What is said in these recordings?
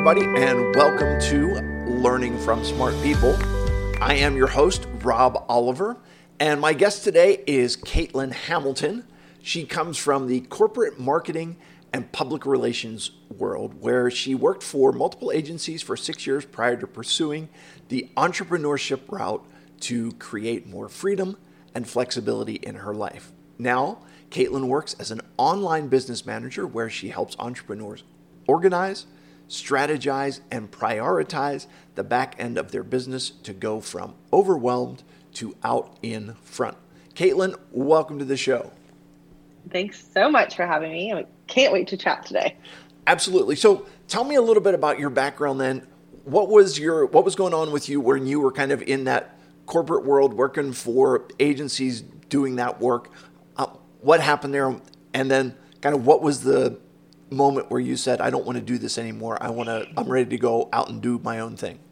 everybody, and welcome to Learning from Smart People. I am your host, Rob Oliver, and my guest today is Caitlin Hamilton. She comes from the corporate marketing and public relations world, where she worked for multiple agencies for 6 years prior to pursuing the entrepreneurship route to create more freedom and flexibility in her life. Now, Caitlin works as an online business manager where she helps entrepreneurs organize, strategize, and prioritize the back end of their business to go from overwhelmed to out in front. Caitlin, welcome to the show. Thanks so much for having me. I can't wait to chat today. Absolutely. So tell me a little bit about your background then. What was going on with you when you were kind of in that corporate world, working for agencies, doing that work? What happened there? And then kind of what was the moment where you said, I don't want to do this anymore. I'm ready to go out and do my own thing?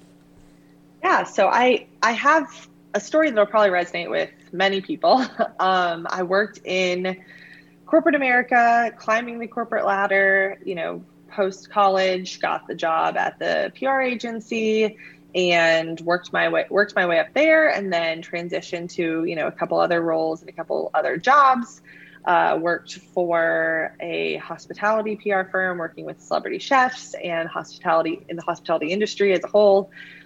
Yeah. So I have a story that'll probably resonate with many people. I worked in corporate America, climbing the corporate ladder, post college, got the job at the PR agency and worked my way up there, and then transitioned to, a couple other roles and a couple other jobs. Worked for a hospitality PR firm, working with celebrity chefs and hospitality in the hospitality industry as a whole,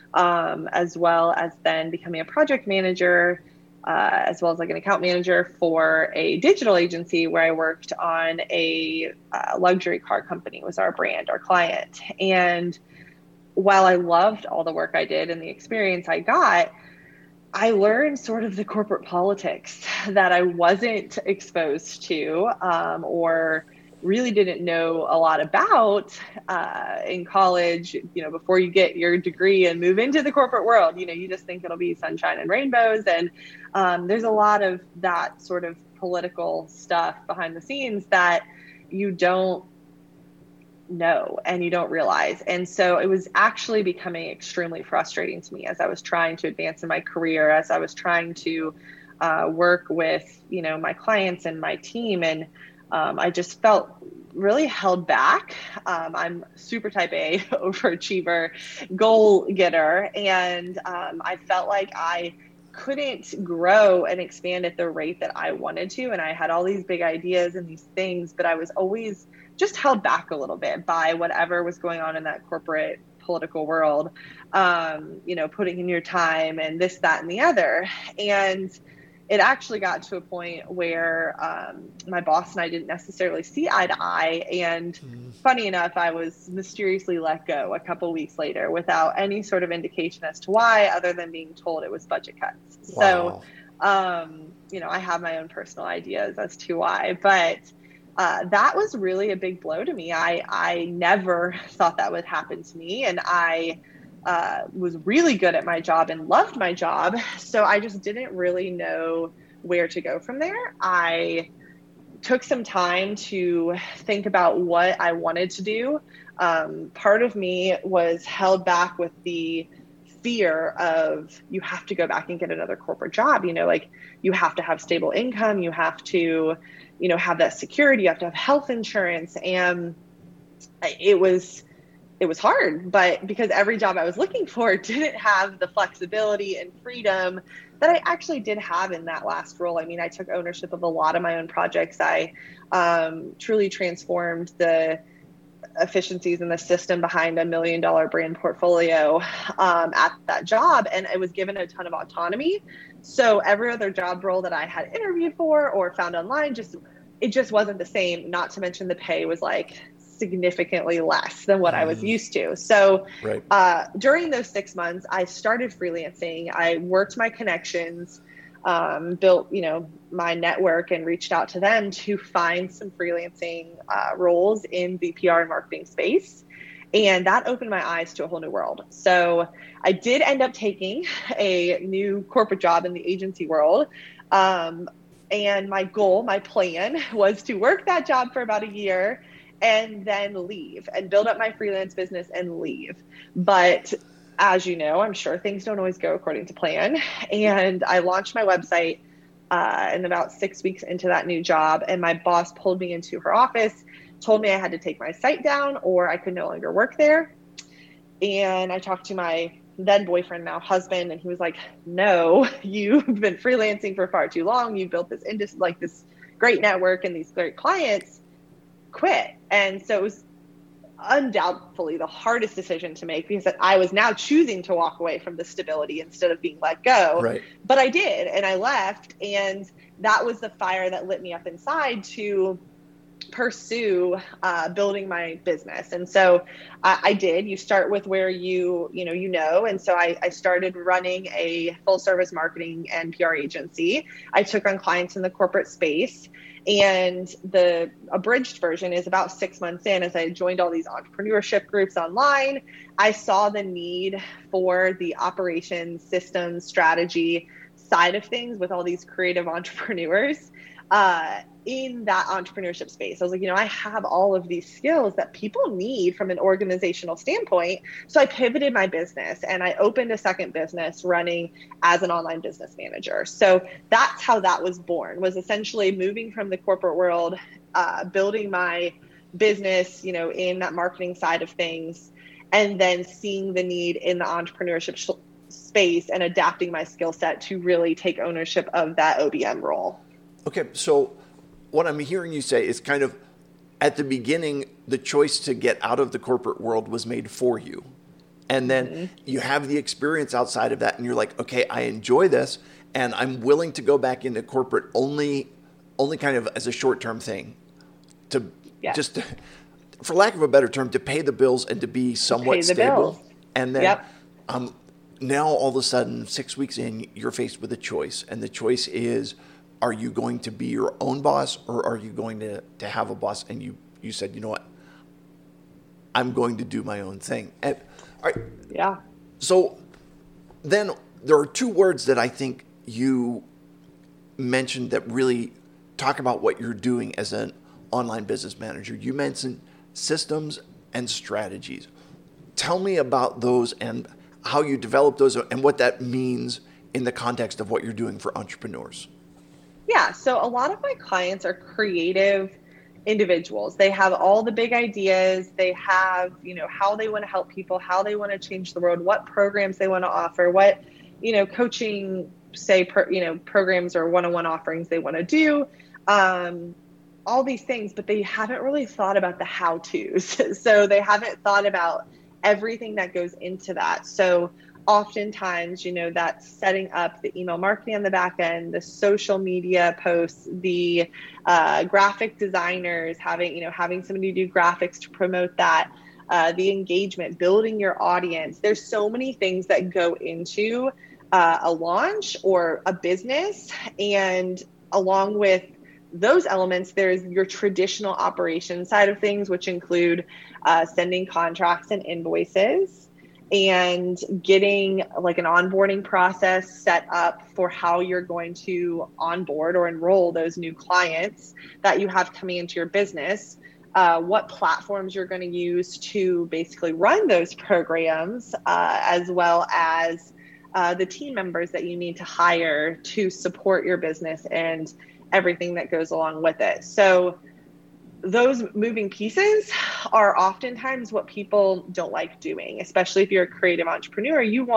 as well as then becoming a project manager, as well as like an account manager for a digital agency where I worked on a luxury car company was our brand, our client. And while I loved all the work I did and the experience I got, I learned sort of the corporate politics that I wasn't exposed to or really didn't know a lot about in college. Before you get your degree and move into the corporate world, you just think it'll be sunshine and rainbows. And there's a lot of that sort of political stuff behind the scenes that you don't know and you don't realize. And so it was actually becoming extremely frustrating to me as I was trying to advance in my career, as I was trying to work with, my clients and my team. And I just felt really held back. I'm super type A, overachiever, goal getter. And I felt like I couldn't grow and expand at the rate that I wanted to. And I had all these big ideas and these things, but I was always just held back a little bit by whatever was going on in that corporate political world, putting in your time and this, that, and the other. And it actually got to a point where my boss and I didn't necessarily see eye to eye. And funny enough, I was mysteriously let go a couple weeks later without any sort of indication as to why, other than being told it was budget cuts. Wow. So, I have my own personal ideas as to why, but that was really a big blow to me. I never thought that would happen to me. And I was really good at my job and loved my job. So I just didn't really know where to go from there. I took some time to think about what I wanted to do. Part of me was held back with the fear of you have to go back and get another corporate job. You have to have stable income. You have to, have that security. You have to have health insurance. And it was hard, but because every job I was looking for didn't have the flexibility and freedom that I actually did have in that last role. I took ownership of a lot of my own projects. I truly transformed the efficiencies in the system behind $1 million brand portfolio at that job. And I was given a ton of autonomy. So every other job role that I had interviewed for or found online, it just wasn't the same. Not to mention the pay was like significantly less than what I was used to. So during those 6 months, I started freelancing. I worked my connections, built, my network and reached out to them to find some freelancing roles in the PR and marketing space. And that opened my eyes to a whole new world. So I did end up taking a new corporate job in the agency world. And my plan was to work that job for about a year and then leave and build up my freelance business and leave. But as you know, I'm sure things don't always go according to plan. And I launched my website and about 6 weeks into that new job, and my boss pulled me into her office, told me I had to take my site down or I could no longer work there. And I talked to my then boyfriend, now husband, and he was like, no, you've been freelancing for far too long. You built this industry, like this great network and these great clients, quit. And so it was undoubtedly the hardest decision to make, because I was now choosing to walk away from the stability instead of being let go. Right. But I did, and I left. And that was the fire that lit me up inside to pursue building my business. And so I did. You start with where you know. And so I started running a full service marketing and PR agency. I took on clients in the corporate space. And the abridged version is about 6 months in, as I joined all these entrepreneurship groups online, I saw the need for the operations, systems, strategy side of things with all these creative entrepreneurs in that entrepreneurship space. I was like, I have all of these skills that people need from an organizational standpoint. So I pivoted my business and I opened a second business running as an online business manager. So that's how that was born, was essentially moving from the corporate world, building my business, in that marketing side of things, and then seeing the need in the entrepreneurship space and adapting my skill set to really take ownership of that OBM role. Okay, so what I'm hearing you say is kind of at the beginning, the choice to get out of the corporate world was made for you. And then you have the experience outside of that and you're like, okay, I enjoy this and I'm willing to go back into corporate only kind of as a short-term thing to just, for lack of a better term, to pay the bills and to be somewhat stable. Bills. And then now all of a sudden, 6 weeks in, you're faced with a choice. And the choice is, are you going to be your own boss or are you going to have a boss? And you said, you know what, I'm going to do my own thing. And, all right, yeah. So then there are two words that I think you mentioned that really talk about what you're doing as an online business manager. You mentioned systems and strategies. Tell me about those and how you develop those and what that means in the context of what you're doing for entrepreneurs. Yeah. So a lot of my clients are creative individuals. They have all the big ideas. They have, how they want to help people, how they want to change the world, what programs they want to offer, what, coaching, programs or one-on-one offerings they want to do, all these things, but they haven't really thought about the how-tos. So they haven't thought about everything that goes into that. So oftentimes, that's setting up the email marketing on the back end, the social media posts, the graphic designers, having somebody do graphics to promote that, the engagement, building your audience. There's so many things that go into a launch or a business. And along with those elements, there's your traditional operations side of things, which include sending contracts and invoices, and getting like an onboarding process set up for how you're going to onboard or enroll those new clients that you have coming into your business, what platforms you're going to use to basically run those programs, as well as the team members that you need to hire to support your business and everything that goes along with it. So those moving pieces are oftentimes what people don't like doing, especially if you're a creative entrepreneur. You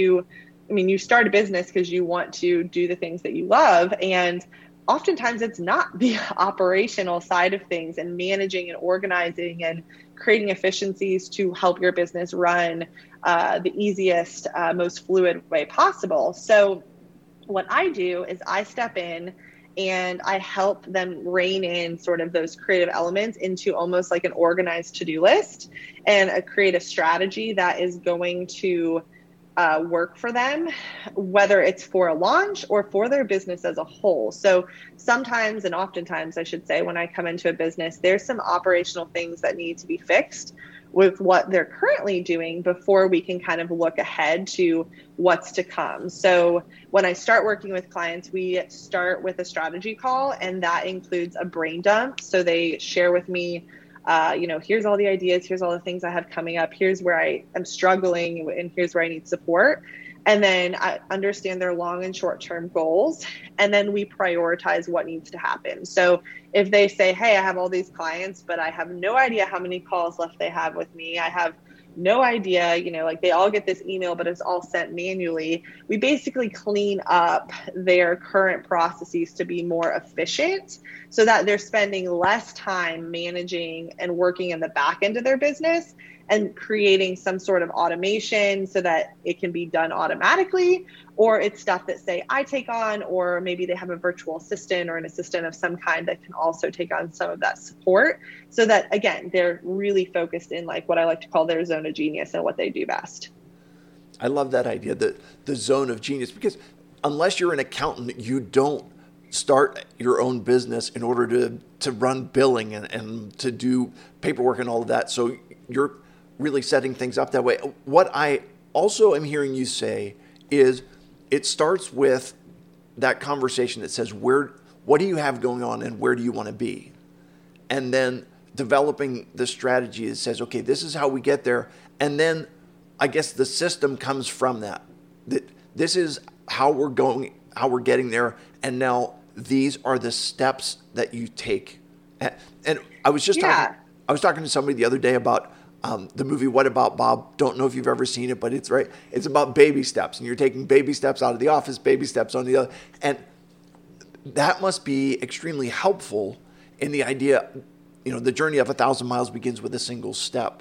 start a business because you want to do the things that you love. And oftentimes it's not the operational side of things and managing and organizing and creating efficiencies to help your business run the easiest, most fluid way possible. So what I do is I step in and I help them rein in sort of those creative elements into almost like an organized to-do list and a creative strategy that is going to work for them, whether it's for a launch or for their business as a whole. So sometimes, and oftentimes I should say, when I come into a business, there's some operational things that need to be fixed with what they're currently doing before we can kind of look ahead to what's to come. So when I start working with clients, we start with a strategy call, and that includes a brain dump. So they share with me, here's all the ideas, here's all the things I have coming up, here's where I am struggling, and here's where I need support. And then I understand their long and short-term goals, and then we prioritize what needs to happen. So if they say, hey, I have all these clients, but I have no idea how many calls left they have with me, I have no idea, like they all get this email, but it's all sent manually. We basically clean up their current processes to be more efficient so that they're spending less time managing and working in the back end of their business and creating some sort of automation so that it can be done automatically, or it's stuff that say I take on, or maybe they have a virtual assistant or an assistant of some kind that can also take on some of that support, so that again, they're really focused in like what I like to call their zone of genius and what they do best. I love that idea, the zone of genius, because unless you're an accountant, you don't start your own business in order to run billing and to do paperwork and all of that. So you're really setting things up that way. What I also am hearing you say is it starts with that conversation that says, what do you have going on and where do you want to be? And then developing the strategy that says, okay, this is how we get there. And then I guess the system comes from that this is how we're going, how we're getting there. And now these are the steps that you take. And I was just talking to somebody the other day about the movie What About Bob? Don't know if you've ever seen it, but it's right. It's about baby steps, and you're taking baby steps out of the office, baby steps on the other. And that must be extremely helpful in the idea, the journey of 1,000 miles begins with a single step.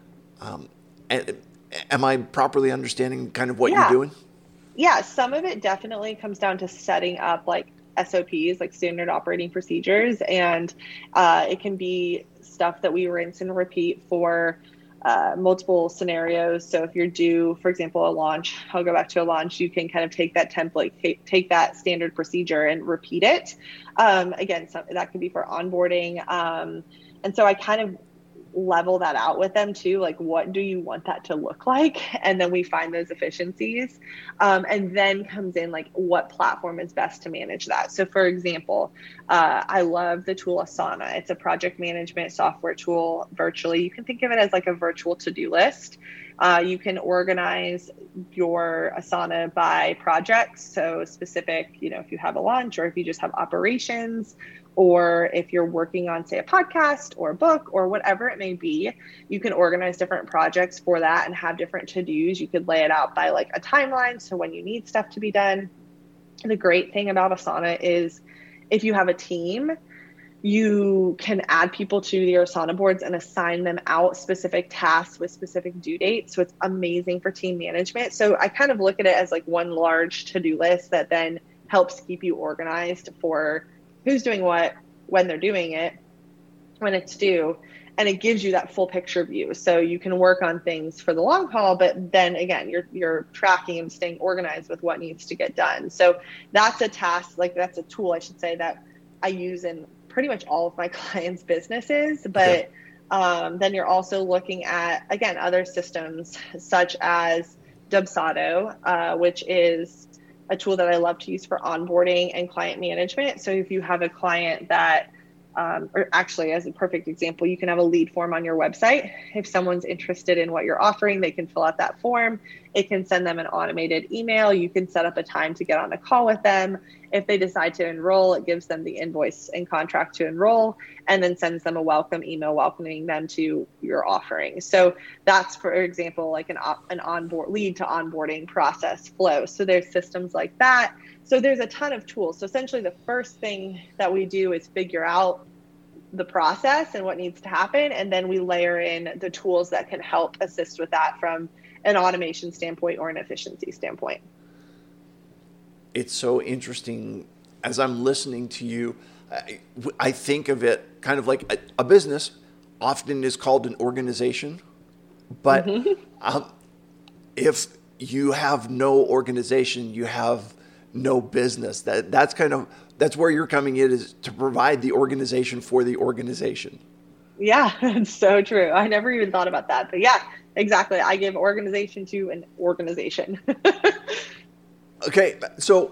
And am I properly understanding kind of what you're doing? Yeah, some of it definitely comes down to setting up like SOPs, like standard operating procedures. And it can be stuff that we rinse and repeat for multiple scenarios. So if you're due, for example, a launch, I'll go back to a launch, you can kind of take that template, take that standard procedure and repeat it. Again, that could be for onboarding. And so I kind of level that out with them too. Like, what do you want that to look like? And then we find those efficiencies. And then comes in like what platform is best to manage that. So for example, I love the tool Asana. It's a project management software tool virtually. You can think of it as like a virtual to-do list. You can organize your Asana by projects. So specific, if you have a launch or if you just have operations, or if you're working on, say, a podcast or a book or whatever it may be, you can organize different projects for that and have different to-dos. You could lay it out by like a timeline, so when you need stuff to be done. The great thing about Asana is if you have a team, you can add people to your Asana boards and assign them out specific tasks with specific due dates. So it's amazing for team management. So I kind of look at it as like one large to-do list that then helps keep you organized for who's doing what, when they're doing it, when it's due, and it gives you that full picture view. So you can work on things for the long haul, but then again, you're tracking and staying organized with what needs to get done. So that's a task, like that's a tool, I should say, that I use in pretty much all of my clients' businesses. But then you're also looking at, again, other systems such as Dubsado, which is a tool that I love to use for onboarding and client management. So if you have a client that, or actually as a perfect example, you can have a lead form on your website. If someone's interested in what you're offering, they can fill out that form. It can send them an automated email. You can set up a time to get on a call with them. If they decide to enroll, it gives them the invoice and contract to enroll, and then sends them a welcome email welcoming them to your offering. So that's, for example, like an onboard lead to onboarding process flow. So there's systems like that. So there's a ton of tools. So essentially the first thing that we do is figure out the process and what needs to happen. And then we layer in the tools that can help assist with that from an automation standpoint or an efficiency standpoint. It's so interesting. As I'm listening to you, I think of it kind of like a business often is called an organization. But if you have no organization, you have no business. That's where you're coming in, is to provide the organization for the organization. Yeah, it's so true. I never even thought about that. But yeah, exactly. I give organization to an organization. Okay, so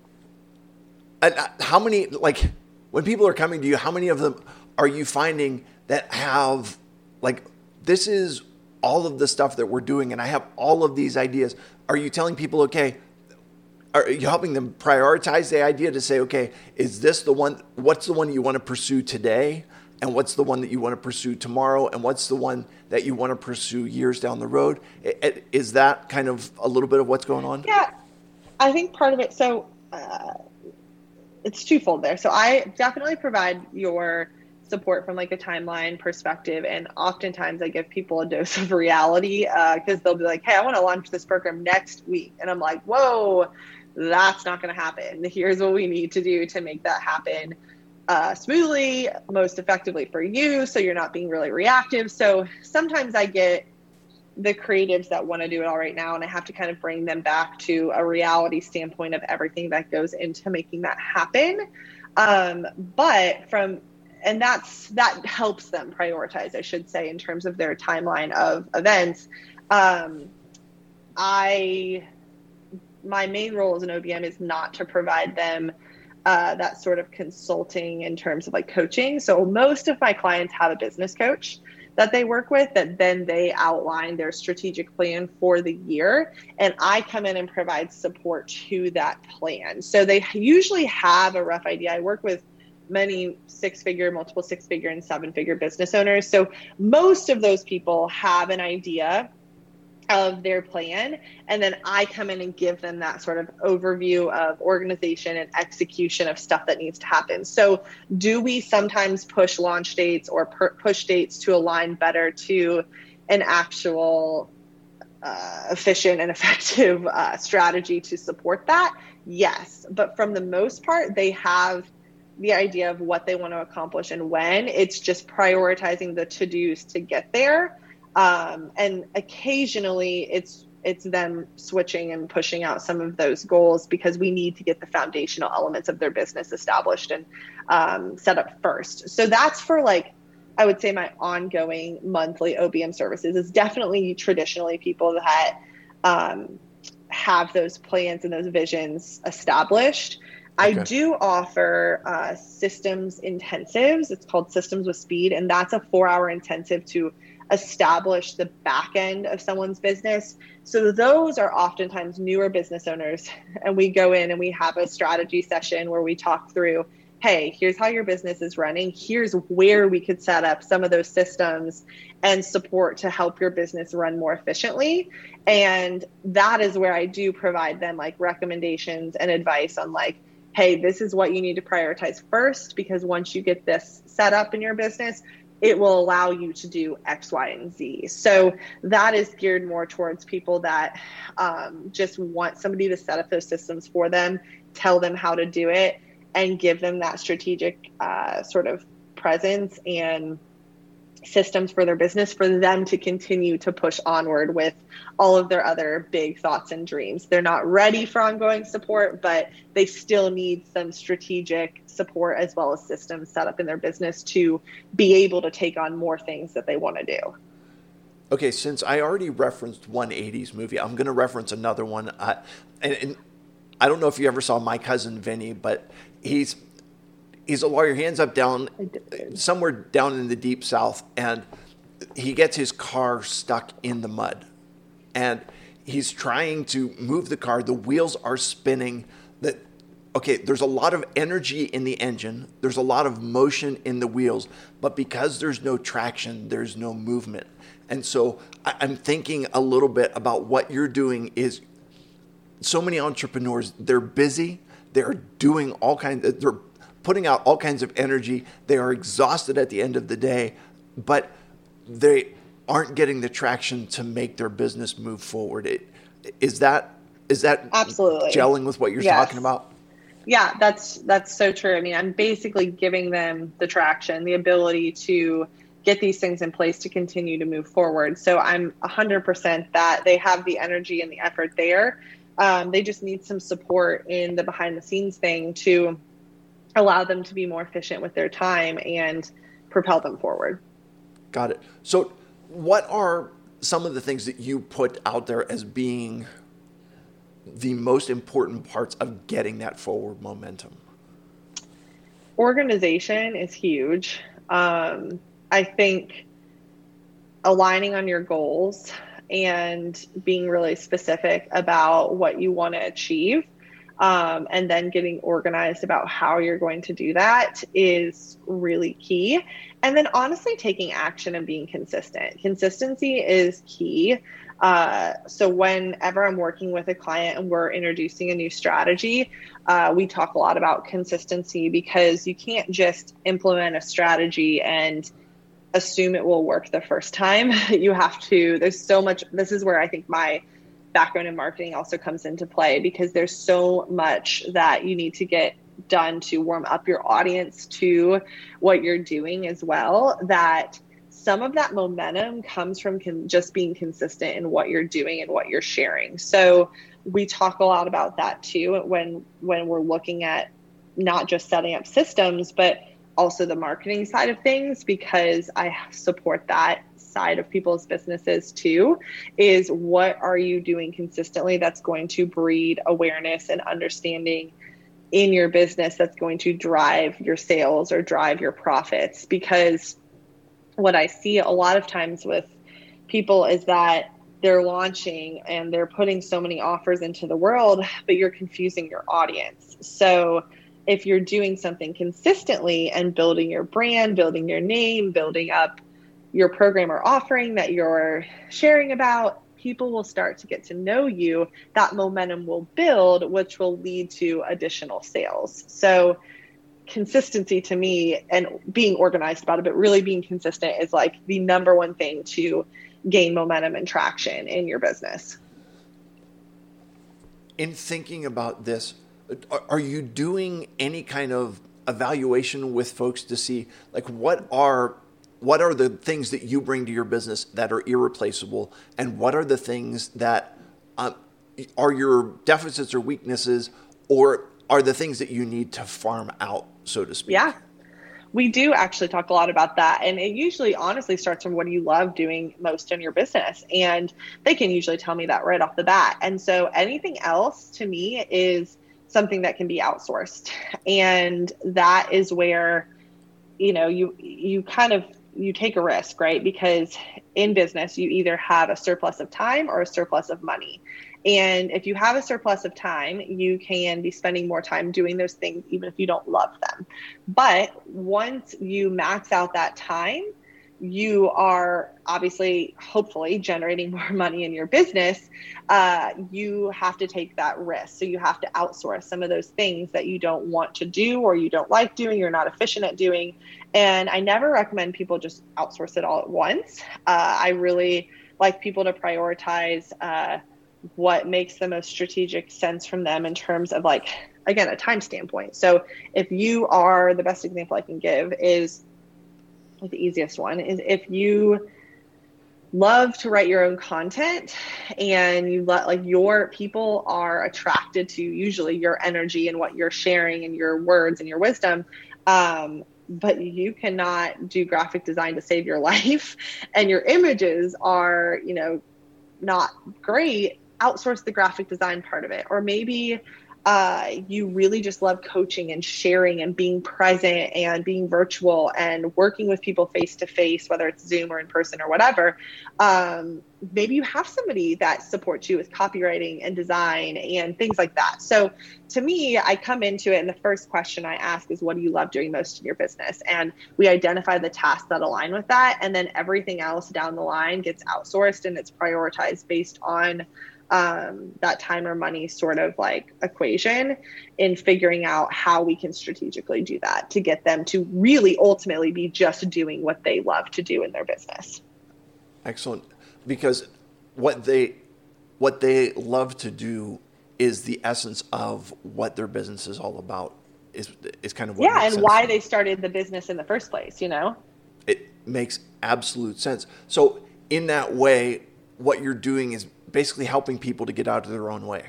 how many, like when people are coming to you, how many of them are you finding that have like, this is all of the stuff that we're doing and I have all of these ideas? Are you telling people, okay, are you helping them prioritize the idea to say, okay, is this the one, what's the one you want to pursue today? and what's the one that you want to pursue tomorrow, and what's the one that you want to pursue years down the road. Is that kind of a little bit of what's going on? Yeah, I think part of it, so it's twofold there. So I definitely provide your support from like a timeline perspective. And oftentimes I give people a dose of reality because they'll be like, hey, I want to launch this program next week. And I'm like, whoa, that's not going to happen. Here's what we need to do to make that happen smoothly, most effectively for you, so you're not being really reactive. So sometimes I get the creatives that want to do it all right now, and I have to kind of bring them back to a reality standpoint of everything that goes into making that happen. And that helps them prioritize, I should say, in terms of their timeline of events. My main role as an OBM is not to provide them that sort of consulting in terms of like coaching. So most of my clients have a business coach that they work with, that then they outline their strategic plan for the year. And I come in and provide support to that plan. So they usually have a rough idea. I work with many multiple six-figure and seven-figure business owners. So most of those people have an idea of their plan. And then I come in and give them that sort of overview of organization and execution of stuff that needs to happen. So do we sometimes push launch dates or push dates to align better to an actual efficient and effective strategy to support that? Yes. But from the most part, they have the idea of what they want to accomplish and when. It's just prioritizing the to-dos to get there. And occasionally it's them switching and pushing out some of those goals because we need to get the foundational elements of their business established and set up first. So that's for like, I would say my ongoing monthly OBM services is definitely traditionally people that have those plans and those visions established. Okay. I do offer systems intensives. It's called Systems with Speed, and that's a 4-hour intensive to establish the back end of someone's business. So those are oftentimes newer business owners, and we go in and we have a strategy session where we talk through, hey, here's how your business is running. Here's where we could set up some of those systems and support to help your business run more efficiently. And that is where I do provide them like recommendations and advice on like, hey, this is what you need to prioritize first, because once you get this set up in your business, it will allow you to do X, Y, and Z. So that is geared more towards people that just want somebody to set up those systems for them, tell them how to do it, and give them that strategic sort of presence and systems for their business for them to continue to push onward with all of their other big thoughts and dreams. They're not ready for ongoing support, but they still need some strategic support as well as systems set up in their business to be able to take on more things that they want to do. Okay, since I already referenced 180s movie, I'm going to reference another one. And I don't know if you ever saw My Cousin Vinny, but he's a lawyer. He ends up somewhere down in the deep South, and he gets his car stuck in the mud. And he's trying to move the car. The wheels are spinning. There's a lot of energy in the engine. There's a lot of motion in the wheels. But because there's no traction, there's no movement. And so I'm thinking a little bit about what you're doing is so many entrepreneurs, they're busy. They're doing they're putting out all kinds of energy. They are exhausted at the end of the day, but they aren't getting the traction to make their business move forward. Is that absolutely gelling with what you're talking about? Yeah, that's so true. I mean, I'm basically giving them the traction, the ability to get these things in place to continue to move forward. So I'm 100% that they have the energy and the effort there. They just need some support in the behind the scenes thing to allow them to be more efficient with their time and propel them forward. Got it. So what are some of the things that you put out there as being the most important parts of getting that forward momentum? Organization is huge. I think aligning on your goals and being really specific about what you want to achieve. And then getting organized about how you're going to do that is really key. And then honestly, taking action and being consistent. Consistency is key. So whenever I'm working with a client and we're introducing a new strategy, we talk a lot about consistency, because you can't just implement a strategy and assume it will work the first time. You have to, there's so much, this is where I think my background in marketing also comes into play, because there's so much that you need to get done to warm up your audience to what you're doing as well, that some of that momentum comes from just being consistent in what you're doing and what you're sharing. So we talk a lot about that too when we're looking at not just setting up systems, but also the marketing side of things, because I support that side of people's businesses too, is what are you doing consistently that's going to breed awareness and understanding in your business that's going to drive your sales or drive your profits. Because what I see a lot of times with people is that they're launching and they're putting so many offers into the world, but you're confusing your audience. So if you're doing something consistently and building your brand, building your name, building up your program or offering that you're sharing about, people will start to get to know you. That momentum will build, which will lead to additional sales. So consistency to me, and being organized about it, but really being consistent, is like the number one thing to gain momentum and traction in your business. In thinking about this, are you doing any kind of evaluation with folks to see, like, what are the things that you bring to your business that are irreplaceable, and what are the things that are your deficits or weaknesses, or are the things that you need to farm out, so to speak? Yeah, we do actually talk a lot about that. And it usually honestly starts from what do you love doing most in your business? And they can usually tell me that right off the bat. And so anything else to me is something that can be outsourced. And that is where, you take a risk, right? Because in business, you either have a surplus of time or a surplus of money. And if you have a surplus of time, you can be spending more time doing those things, even if you don't love them. But once you max out that time, you are obviously, hopefully, generating more money in your business. You have to take that risk. So you have to outsource some of those things that you don't want to do, or you don't like doing, you're not efficient at doing. And I never recommend people just outsource it all at once. I really like people to prioritize what makes the most strategic sense from them in terms of, like, again, a time standpoint. So if you are, the best example I can give is, the easiest one is, if you love to write your own content and you your people are attracted to usually your energy and what you're sharing and your words and your wisdom, but you cannot do graphic design to save your life and your images are, not great, outsource the graphic design part of it. Or maybe you really just love coaching and sharing and being present and being virtual and working with people face to face, whether it's Zoom or in person or whatever. Maybe you have somebody that supports you with copywriting and design and things like that. So to me, I come into it and the first question I ask is, what do you love doing most in your business? And we identify the tasks that align with that. And then everything else down the line gets outsourced and it's prioritized based on that time or money sort of like equation, in figuring out how we can strategically do that to get them to really ultimately be just doing what they love to do in their business. Excellent. Because what they love to do is the essence of what their business is all about, is kind of what makes sense. And why they started the business in the first place, It makes absolute sense. So in that way, what you're doing is basically helping people to get out of their own way.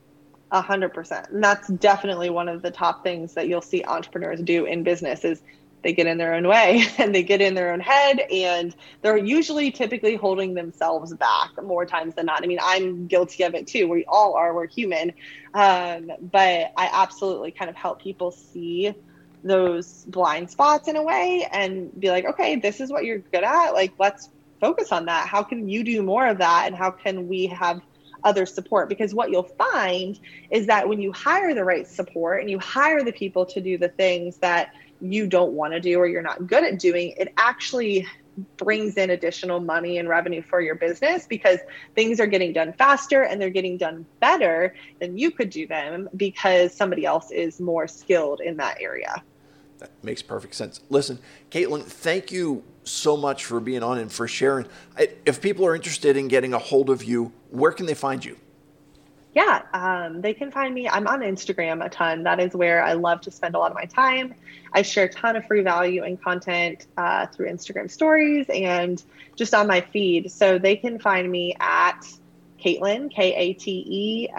100%. And that's definitely one of the top things that you'll see entrepreneurs do in business is they get in their own way and they get in their own head, and they're usually typically holding themselves back more times than not. I mean, I'm guilty of it too. We all are, we're human. But I absolutely kind of help people see those blind spots in a way and be like, okay, this is what you're good at. Like, let's focus on that. How can you do more of that? And how can we have other support, because what you'll find is that when you hire the right support and you hire the people to do the things that you don't want to do or you're not good at doing, it actually brings in additional money and revenue for your business, because things are getting done faster and they're getting done better than you could do them because somebody else is more skilled in that area. That makes perfect sense. Listen, Caitlin, thank you so much for being on and for sharing. If people are interested in getting a hold of you, where can they find you? Yeah, they can find me. I'm on Instagram a ton. That is where I love to spend a lot of my time. I share a ton of free value and content through Instagram stories and just on my feed. So they can find me at Caitlin, Katelyn,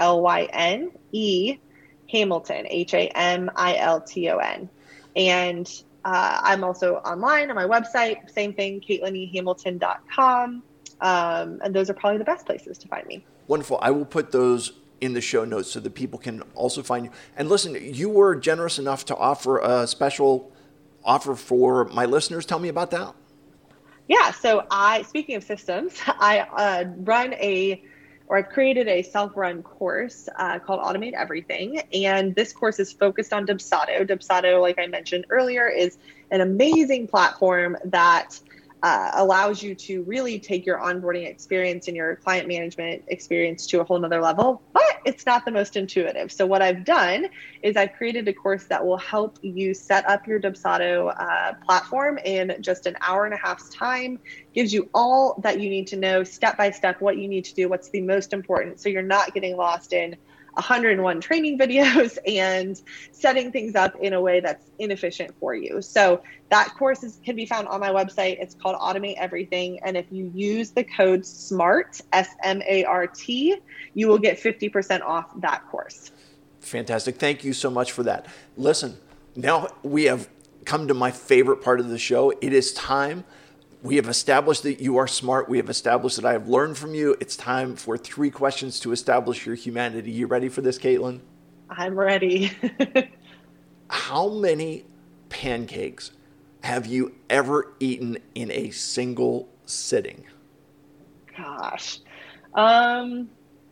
Hamilton, Hamilton. And I'm also online on my website, same thing, CaitlinEHamilton.com. And those are probably the best places to find me. Wonderful. I will put those in the show notes so that people can also find you. And listen, you were generous enough to offer a special offer for my listeners. Tell me about that. Yeah. So speaking of systems, I've created a self-run course called Automate Everything. And this course is focused on Dubsado. Dubsado, like I mentioned earlier, is an amazing platform that allows you to really take your onboarding experience and your client management experience to a whole nother level, but it's not the most intuitive. So what I've done is I've created a course that will help you set up your Dubsado platform in just an hour and a half's time, gives you all that you need to know step by step, what you need to do, what's the most important. So you're not getting lost in 101 training videos and setting things up in a way that's inefficient for you. So that course can be found on my website. It's called Automate Everything. And if you use the code SMART, SMART, you will get 50% off that course. Fantastic. Thank you so much for that. Listen, now we have come to my favorite part of the show. It is time. We have established that you are smart. We have established that I have learned from you. It's time for 3 questions to establish your humanity. You ready for this, Caitlin? I'm ready. How many pancakes have you ever eaten in a single sitting? Gosh. Probably,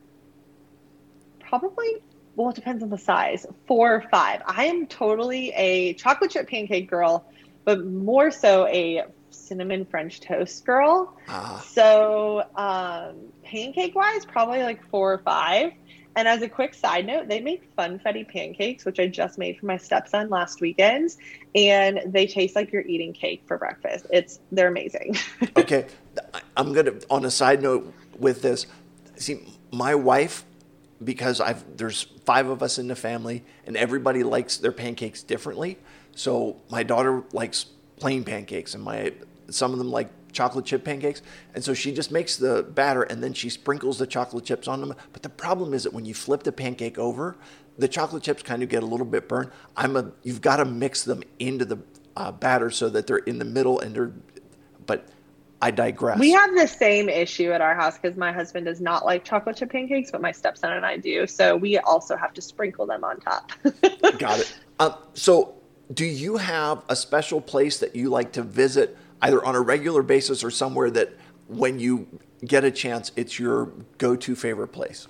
well, it depends on the size, 4 or 5. I am totally a chocolate chip pancake girl, but more so a cinnamon French toast girl. So pancake wise, probably like 4 or 5. And as a quick side note, they make funfetti pancakes, which I just made for my stepson last weekend, and they taste like you're eating cake for breakfast. They're amazing. Okay, I'm gonna, on a side note with this, see, my wife, because there's 5 of us in the family and everybody likes their pancakes differently. So my daughter likes plain pancakes and some of them like chocolate chip pancakes. And so she just makes the batter and then she sprinkles the chocolate chips on them. But the problem is that when you flip the pancake over, the chocolate chips kind of get a little bit burnt. You've got to mix them into the batter so that they're in the middle but I digress. We have the same issue at our house because my husband does not like chocolate chip pancakes, but my stepson and I do. So we also have to sprinkle them on top. Got it. So do you have a special place that you like to visit either on a regular basis or somewhere that when you get a chance, it's your go-to favorite place?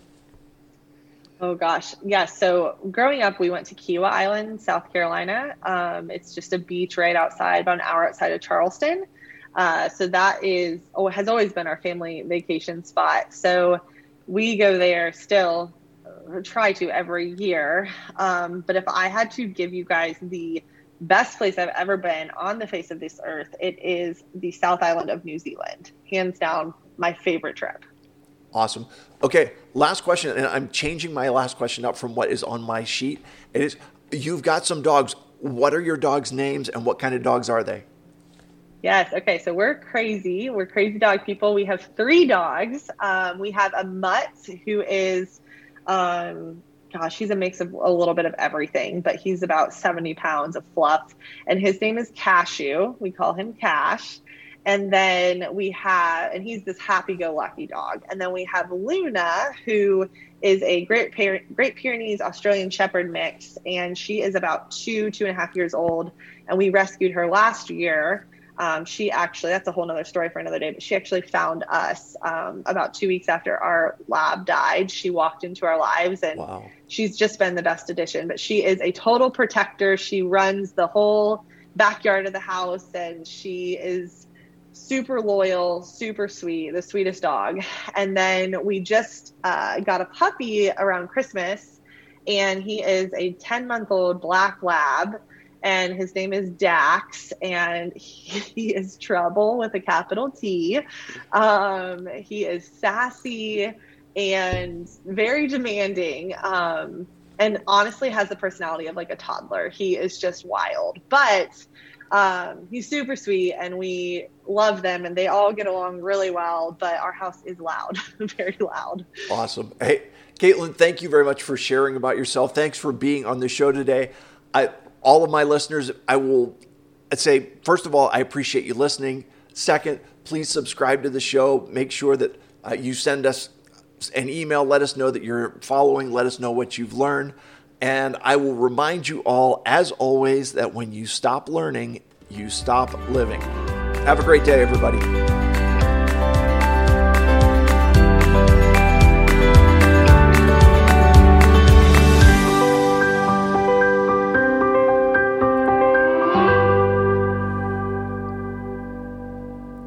Oh gosh. Yeah. So growing up, we went to Kiawah Island, South Carolina. It's just a beach right outside, about an hour outside of Charleston. So that has always been our family vacation spot. So we go there still, try to every year. But if I had to give you guys the best place I've ever been on the face of this earth, it is the South Island of New Zealand. Hands down, my favorite trip. Awesome. Okay, last question, and I'm changing my last question up from what is on my sheet. It is, you've got some dogs. What are your dogs' names and what kind of dogs are they? Yes. Okay. So we're crazy. We're crazy dog people. We have 3 dogs. We have a mutt who is, he's a mix of a little bit of everything, but he's about 70 pounds of fluff. And his name is Cashew. We call him Cash. And then he's this happy-go-lucky dog. And then we have Luna, who is a Great Pyrenees Australian Shepherd mix. And she is about 2.5 years old. And we rescued her last year. She actually, that's a whole nother story for another day, but she actually found us about 2 weeks after our lab died. She walked into our lives, and Wow. She's just been the best addition. But she is a total protector. She runs the whole backyard of the house, and she is super loyal, super sweet, the sweetest dog. And then we just got a puppy around Christmas, and he is a 10-month-old black lab, and his name is Dax, and he is trouble with a capital T. He is sassy and very demanding, and honestly has the personality of like a toddler. He is just wild, but he's super sweet, and we love them, and they all get along really well, but our house is loud, very loud. Awesome. Hey, Caitlin, thank you very much for sharing about yourself. Thanks for being on the show today. All of my listeners, I'd say, first of all, I appreciate you listening. Second, please subscribe to the show. Make sure that you send us an email. Let us know that you're following. Let us know what you've learned. And I will remind you all, as always, that when you stop learning, you stop living. Have a great day, everybody.